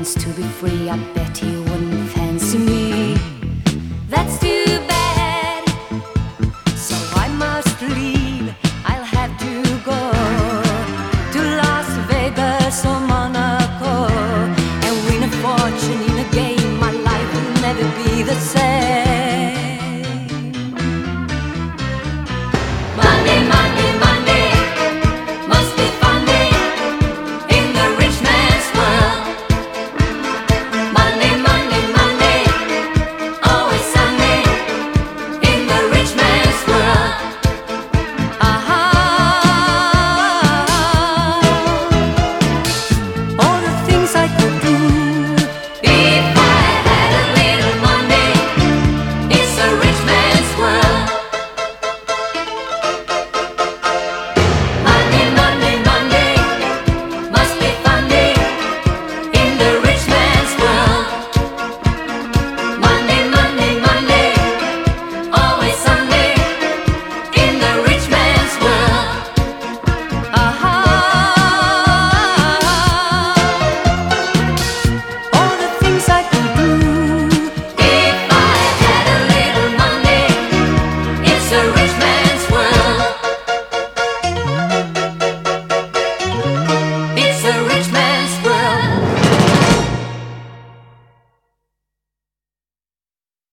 chance to be free, I bet he wouldn't fancy me. That's too bad, so I must leave. I'll have to go to Las Vegas or Monaco and win a fortune in a game. My life will never be the same.